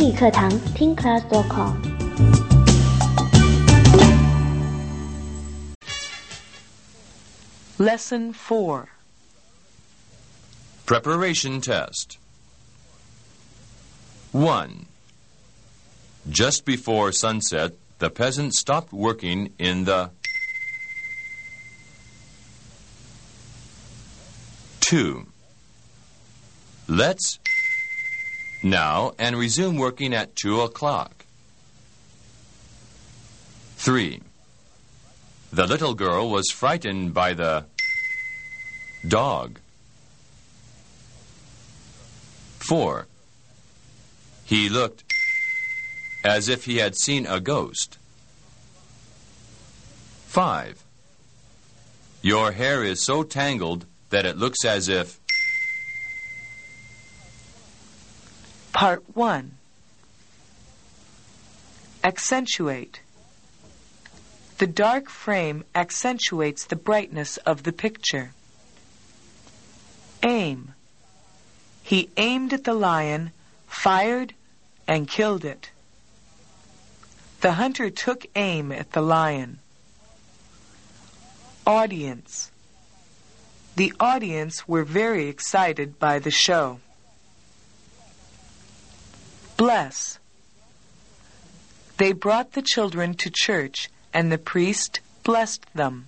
英语课堂听 class.com。 Lesson 4. Preparation test. 1. Just before sunset, the peasant stopped working in the... 2. Let's now and resume working at 2 o'clock. 3. The little girl was frightened by the dog. 4. He looked as if he had seen a ghost. 5. Your hair is so tangled that it looks as if... Part 1. Accentuate. The dark frame accentuates the brightness of the picture. Aim. He aimed at the lion, fired, and killed it. The hunter took aim at the lion. Audience. The audience were very excited by the show. Bless. They brought the children to church, and the priest blessed them.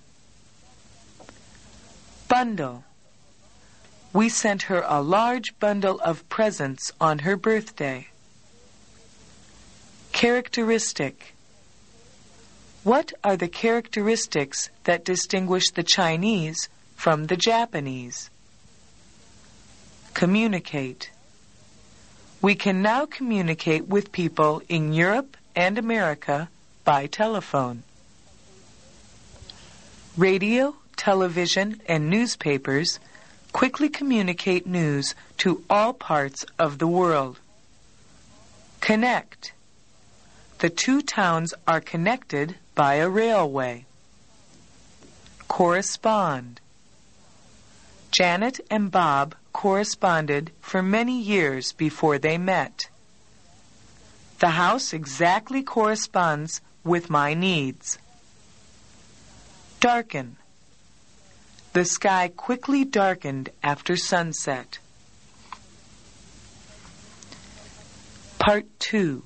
Bundle. We sent her a large bundle of presents on her birthday. Characteristic. What are the characteristics that distinguish the Chinese from the Japanese? Communicate. We can now communicate with people in Europe and America by telephone. Radio, television, and newspapers quickly communicate news to all parts of the world. Connect. The two towns are connected by a railway. Correspond. Janet and Bob corresponded for many years before they met. The house exactly corresponds with my needs. Darken. The sky quickly darkened after sunset. Part 2.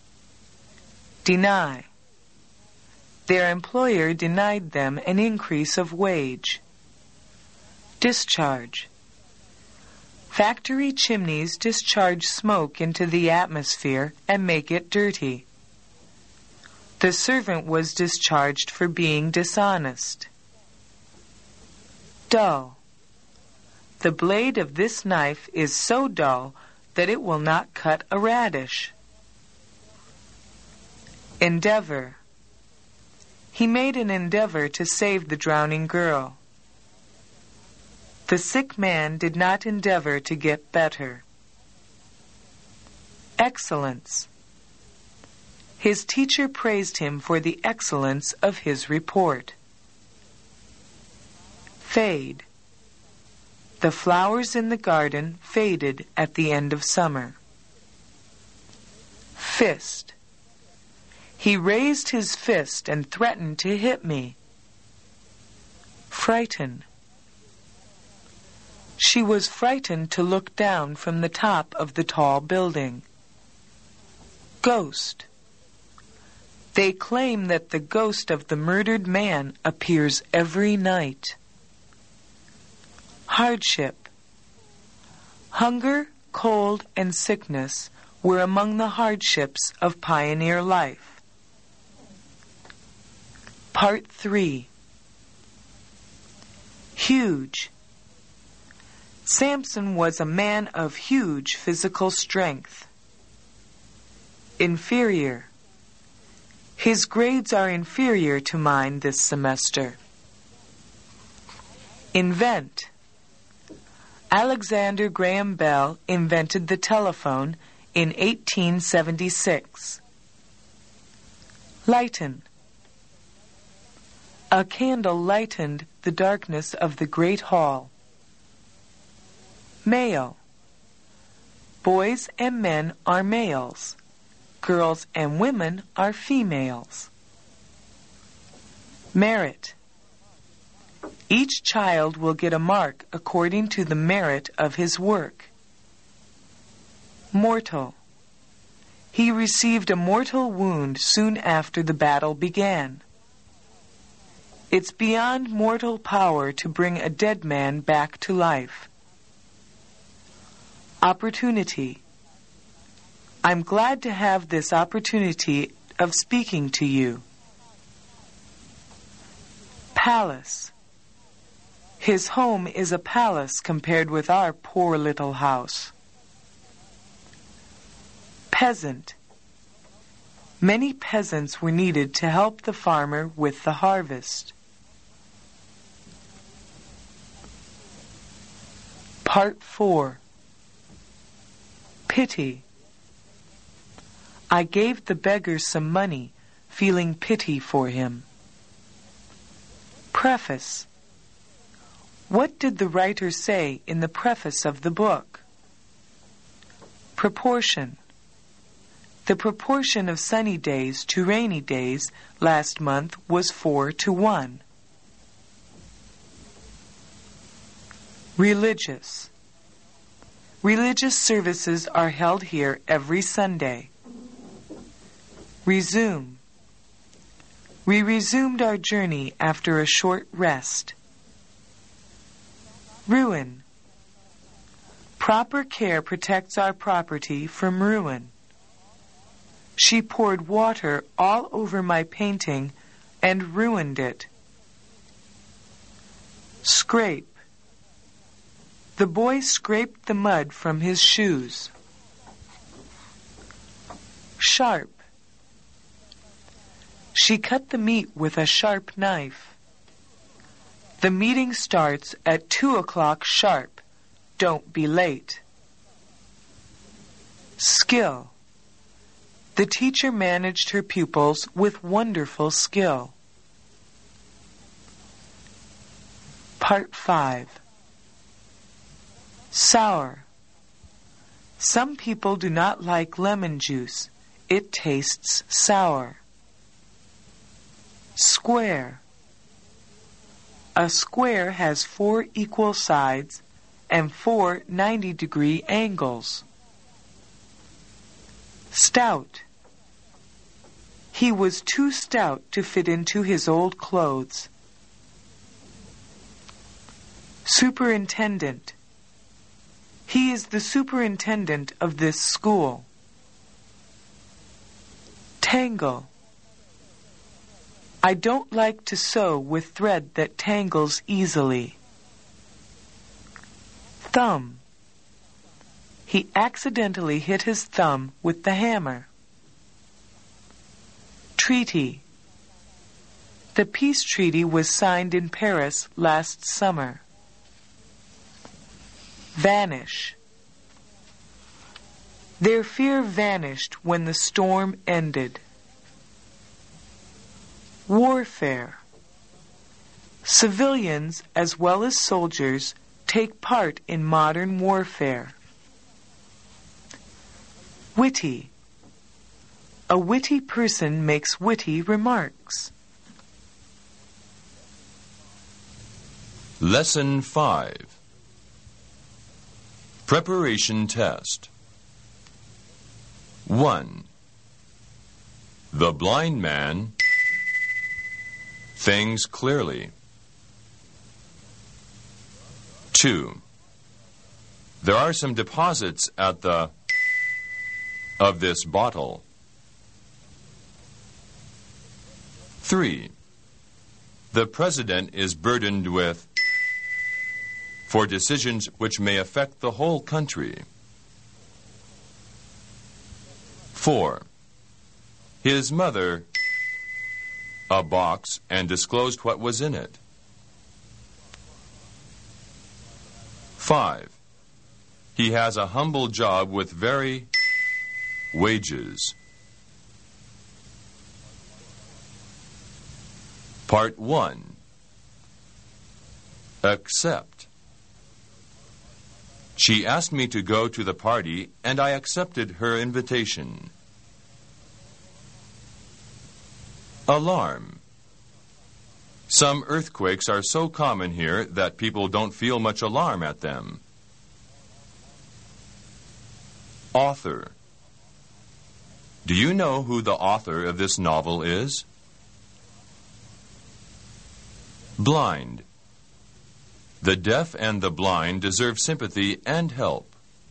Deny. Their employer denied them an increase of wage. Discharge. Factory chimneys discharge smoke into the atmosphere and make it dirty. The servant was discharged for being dishonest. Dull. The blade of this knife is so dull that it will not cut a radish. Endeavor. He made an endeavor to save the drowning girl. The sick man did not endeavor to get better. Excellence. His teacher praised him for the excellence of his report. Fade. The flowers in the garden faded at the end of summer. Fist. He raised his fist and threatened to hit me. Frighten. She was frightened to look down from the top of the tall building. Ghost. They claim that the ghost of the murdered man appears every night. Hardship. Hunger, cold, and sickness were among the hardships of pioneer life. Part 3. Huge. Samson was a man of huge physical strength. Inferior. His grades are inferior to mine this semester. Invent. Alexander Graham Bell invented the telephone in 1876. Lighten. A candle lightened the darkness of the great hall. Male. Boys and men are males. girls and women are females. Merit. Each child will get a mark according to the merit of his work. Mortal. He received a mortal wound soon after the battle began. It's beyond mortal power to bring a dead man back to life. Opportunity. I'm glad to have this opportunity of speaking to you. Palace. His home is a palace compared with our poor little house. Peasant. Many peasants were needed to help the farmer with the harvest. Part 4. Pity. I gave the beggar some money, feeling pity for him. Preface. What did the writer say in the preface of the book? Proportion. The proportion of sunny days to rainy days last month was 4:1. Religious. Religious services are held here every Sunday. Resume. We resumed our journey after a short rest. Ruin. Proper care protects our property from ruin. She poured water all over my painting and ruined it. Scrape. The boy scraped the mud from his shoes. Sharp. She cut the meat with a sharp knife. The meeting starts at 2:00 sharp. Don't be late. Skill. The teacher managed her pupils with wonderful skill. Part 5. Sour. Some people do not like lemon juice. It tastes sour. Square. A square has 4 equal sides and 4 90-degree angles. Stout. He was too stout to fit into his old clothes. Superintendent. He is the superintendent of this school. Tangle. I don't like to sew with thread that tangles easily. Thumb. He accidentally hit his thumb with the hammer. Treaty. The peace treaty was signed in Paris last summer. Vanish. Their fear vanished when the storm ended. Warfare. Civilians as well as soldiers take part in modern warfare. Witty. A witty person makes witty remarks. Lesson 5. Preparation test. 1. The blind man things clearly. 2. There are some deposits at the of this bottle. 3. The president is burdened with for decisions which may affect the whole country. 4. His mother a box and disclosed what was in it. 5. He has a humble job with very wages. Part 1. Accept. She asked me to go to the party, and I accepted her invitation. Alarm. Some earthquakes are so common here that people don't feel much alarm at them. Author. Do you know who the author of this novel is? Blind. The deaf and the blind deserve sympathy and help.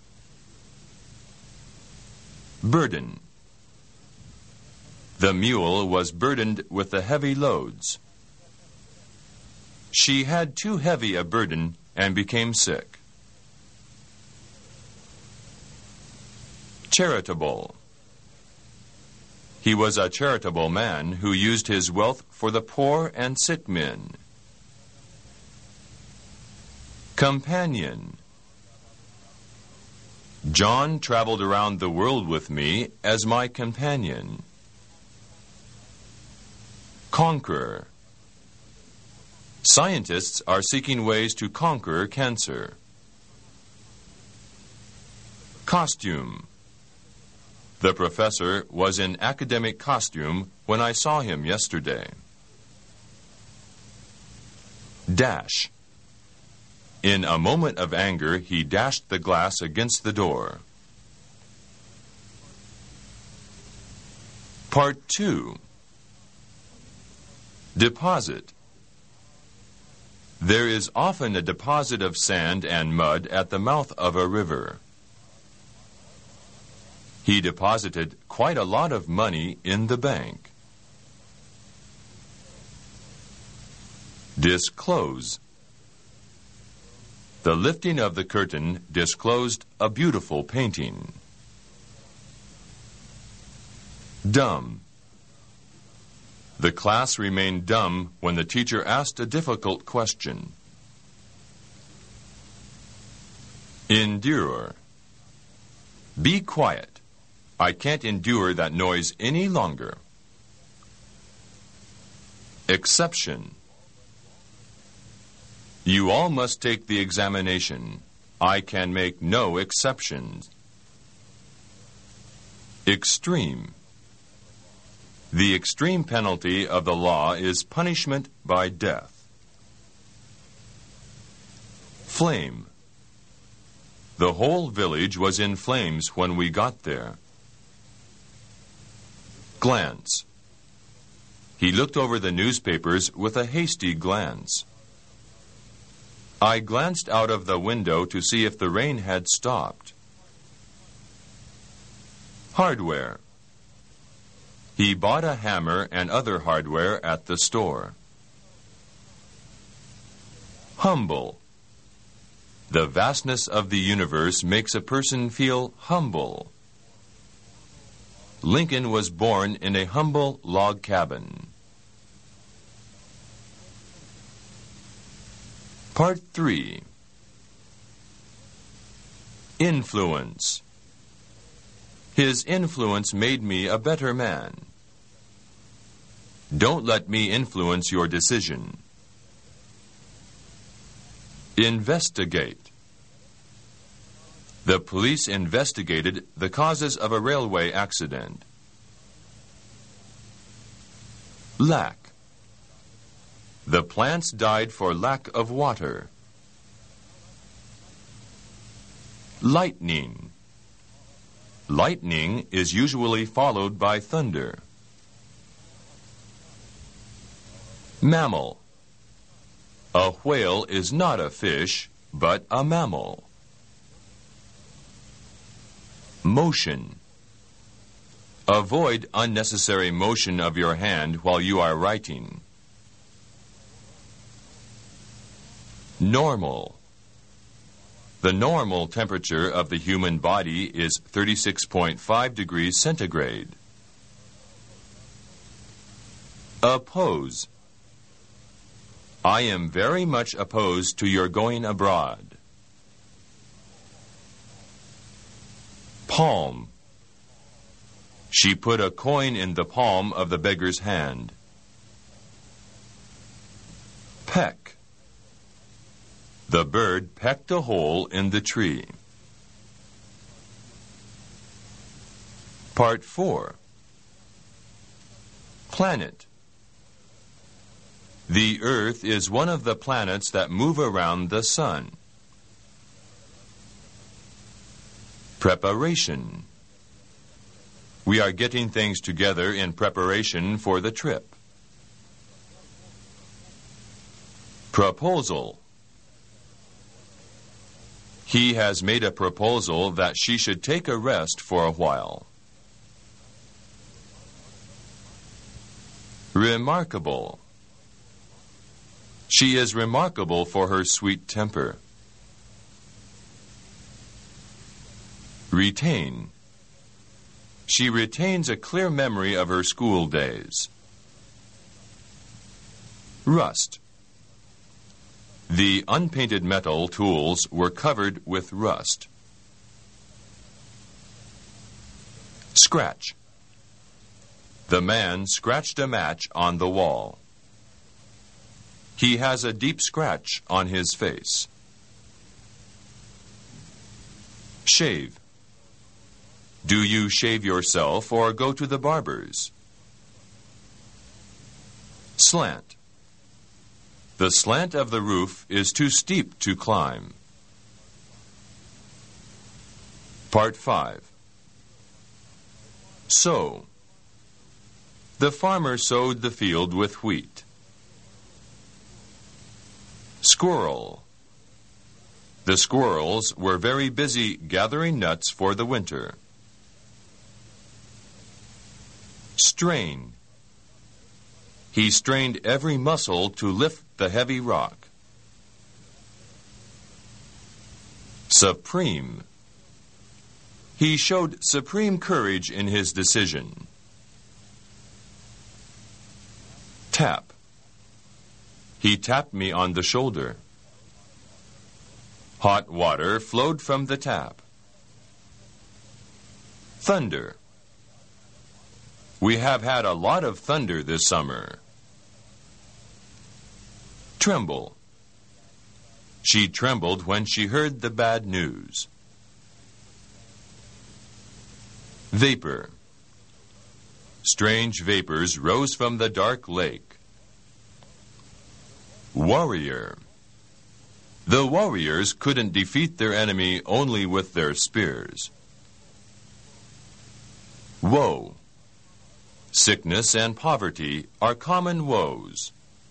Burden. The mule was burdened with the heavy loads. She had too heavy a burden and became sick. Charitable. He was a charitable man who used his wealth for the poor and sick men. Companion. John traveled around the world with me as my companion. Conqueror. Scientists are seeking ways to conquer cancer. Costume. The professor was in academic costume when I saw him yesterday. Dash. In a moment of anger, he dashed the glass against the door. Part 2. Deposit. There is often a deposit of sand and mud at the mouth of a river. He deposited quite a lot of money in the bank. Disclose. The lifting of the curtain disclosed a beautiful painting. Dumb. The class remained dumb when the teacher asked a difficult question. Endure. Be quiet. I can't endure that noise any longer. Exception. You all must take the examination. I can make no exceptions. Extreme. The extreme penalty of the law is punishment by death. Flame. The whole village was in flames when we got there. Glance. He looked over the newspapers with a hasty glance. I glanced out of the window to see if the rain had stopped. Hardware. He bought a hammer and other hardware at the store. Humble. The vastness of the universe makes a person feel humble. Lincoln was born in a humble log cabin. Part 3. Influence. His influence made me a better man. Don't let me influence your decision. Investigate. The police investigated the causes of a railway accident. Lack. The plants died for lack of water. Lightning. Lightning is usually followed by thunder. Mammal. A whale is not a fish, but a mammal. Motion. Avoid unnecessary motion of your hand while you are writing. Normal. The normal temperature of the human body is 36.5 degrees centigrade. Oppose. I am very much opposed to your going abroad. Palm. She put a coin in the palm of the beggar's hand. Peck. The bird pecked a hole in the tree. Part 4. Planet. The Earth is one of the planets that move around the sun. Preparation. We are getting things together in preparation for the trip. Proposal. He has made a proposal that she should take a rest for a while. Remarkable. She is remarkable for her sweet temper. Retain. She retains a clear memory of her school days. Rust. The unpainted metal tools were covered with rust. Scratch. The man scratched a match on the wall. He has a deep scratch on his face. Shave. Do you shave yourself or go to the barber's? Slant. The slant of the roof is too steep to climb. Part 5. Sow. The farmer sowed the field with wheat. Squirrel. The squirrels were very busy gathering nuts for the winter. Strain. He strained every muscle to lift the heavy rock. Supreme. He showed supreme courage in his decision. Tap. He tapped me on the shoulder. Hot water flowed from the tap. Thunder. We have had a lot of thunder this summer. Tremble. She trembled when she heard the bad news. Vapor. Strange vapors rose from the dark lake. Warrior. The warriors couldn't defeat their enemy only with their spears. Woe. Sickness and poverty are common woes.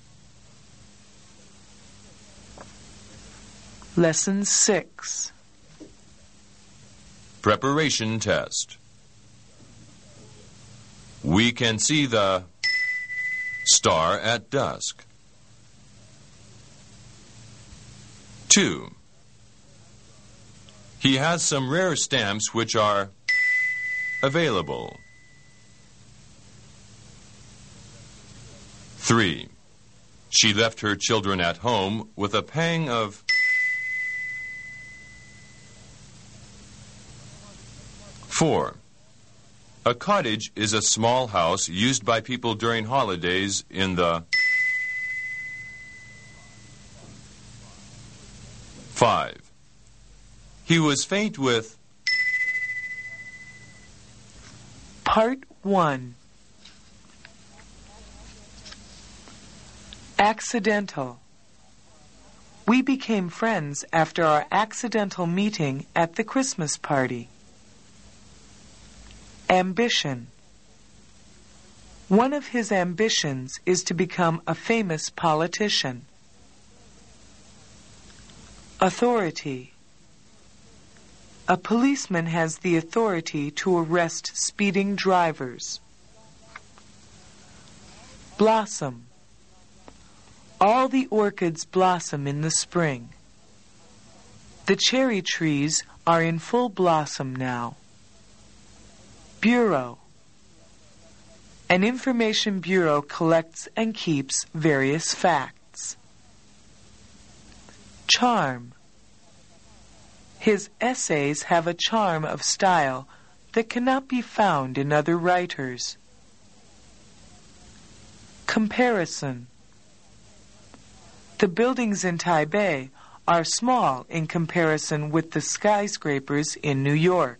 Lesson 6. Preparation test. We can see the star at dusk. 2. He has some rare stamps which are available. 3. She left her children at home with a pang of 4. A cottage is a small house used by people during holidays in the 5. He was faint with Part 1. Accidental. We became friends after our accidental meeting at the Christmas party. Ambition. One of his ambitions is to become a famous politician. Authority. A policeman has the authority to arrest speeding drivers. Blossom. All the orchids blossom in the spring. The cherry trees are in full blossom now. Bureau. An information bureau collects and keeps various facts. Charm. His essays have a charm of style that cannot be found in other writers. Comparison. The buildings in Taipei are small in comparison with the skyscrapers in New York.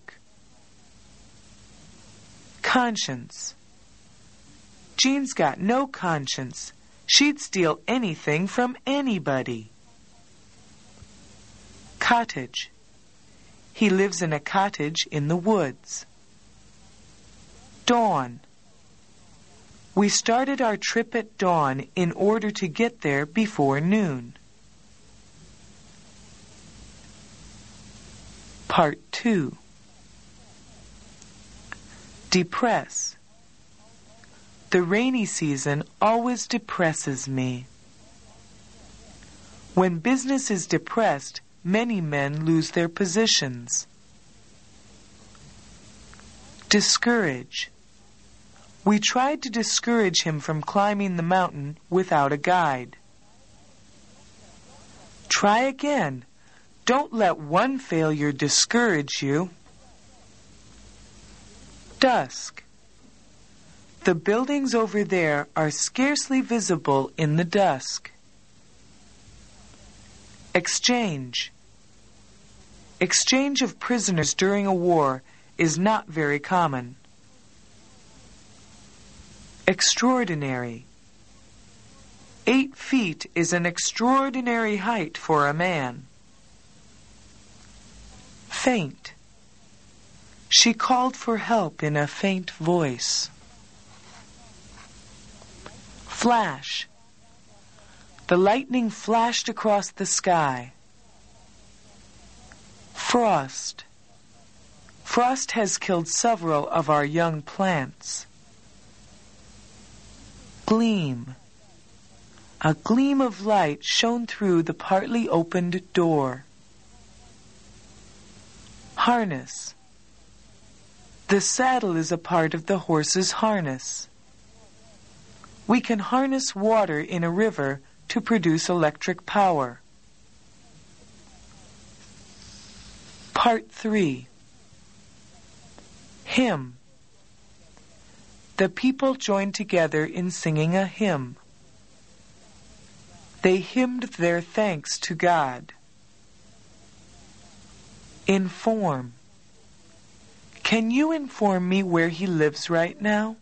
Conscience. Jean's got no conscience. She'd steal anything from anybody. Cottage. He lives in a cottage in the woods. Dawn. We started our trip at dawn in order to get there before noon. Part 2. Depress. The rainy season always depresses me. When business is depressed, many men lose their positions. Discourage. We tried to discourage him from climbing the mountain without a guide. Try again. Don't let one failure discourage you. Dusk. The buildings over there are scarcely visible in the dusk. Exchange. Exchange of prisoners during a war is not very common. Extraordinary. 8 feet is an extraordinary height for a man. Faint. She called for help in a faint voice. Flash. The lightning flashed across the sky. Frost. Frost has killed several of our young plants. Gleam. A gleam of light shone through the partly opened door. Harness. The saddle is a part of the horse's harness. We can harness water in a river to produce electric power. Part 3. Hymn. The people joined together in singing a hymn. They hymned their thanks to God. Inform. Can you inform me where he lives right now?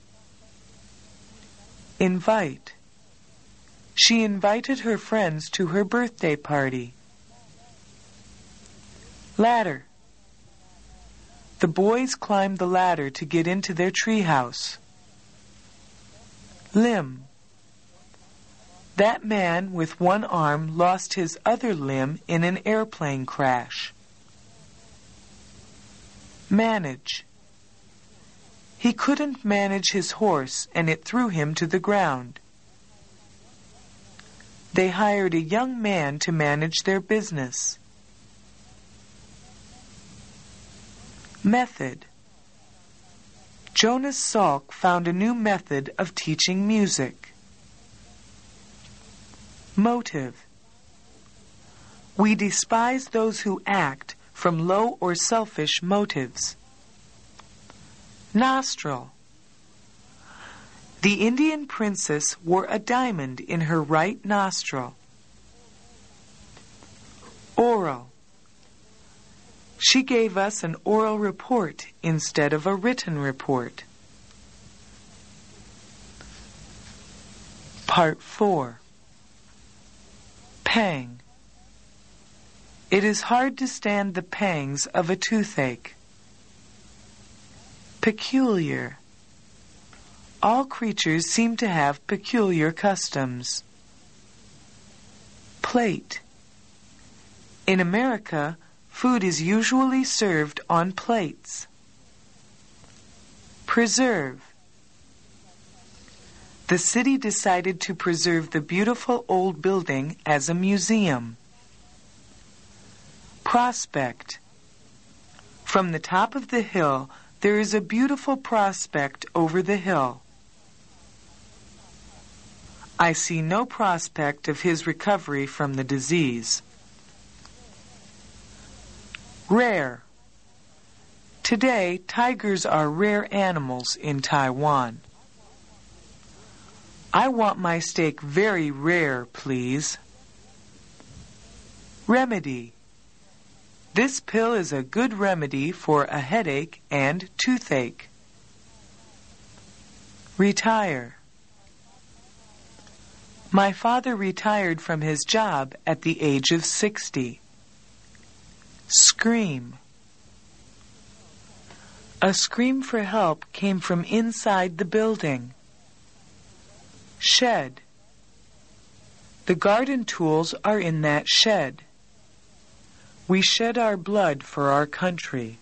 Invite. She invited her friends to her birthday party. Ladder. The boys climbed the ladder to get into their treehouse. Limb. That man with one arm lost his other limb in an airplane crash. Manage. He couldn't manage his horse and it threw him to the ground. They hired a young man to manage their business. Method. Jonas Salk found a new method of teaching music. Motive. We despise those who act from low or selfish motives. Nostril. The Indian princess wore a diamond in her right nostril. Oral. She gave us an oral report instead of a written report. Part 4. Pang. It is hard to stand the pangs of a toothache. Peculiar. All creatures seem to have peculiar customs. Plate. In America, food is usually served on plates. Preserve. The city decided to preserve the beautiful old building as a museum. Prospect. From the top of the hill, there is a beautiful prospect over the hill. I see no prospect of his recovery from the disease. Rare. Today, tigers are rare animals in Taiwan. I want my steak very rare, please. Remedy. This pill is a good remedy for a headache and toothache. Retire. My father retired from his job at the age of 60. Scream. A scream for help came from inside the building. Shed. The garden tools are in that shed. We shed our blood for our country.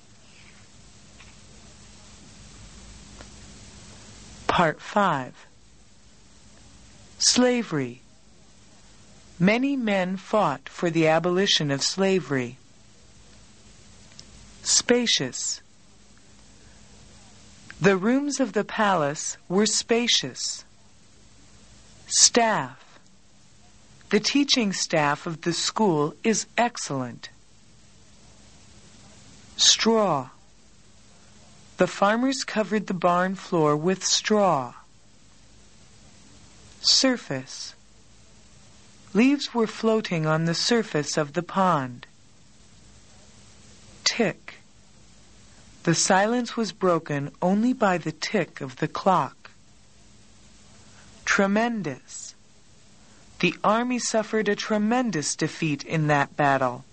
Part 5. Slavery. Many men fought for the abolition of slavery. Spacious. The rooms of the palace were spacious. Staff. The teaching staff of the school is excellent. Straw. The farmers covered the barn floor with straw. Surface. Leaves were floating on the surface of the pond. Tick. The silence was broken only by the tick of the clock. Tremendous. The army suffered a tremendous defeat in that battle.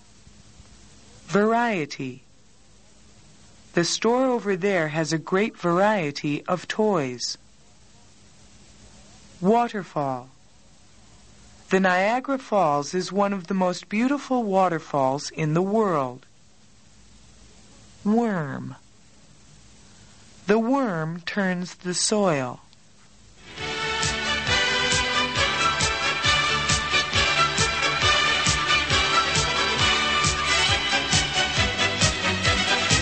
Variety. The store over there has a great variety of toys. Waterfall. The Niagara Falls is one of the most beautiful waterfalls in the world. Worm. The worm turns the soil.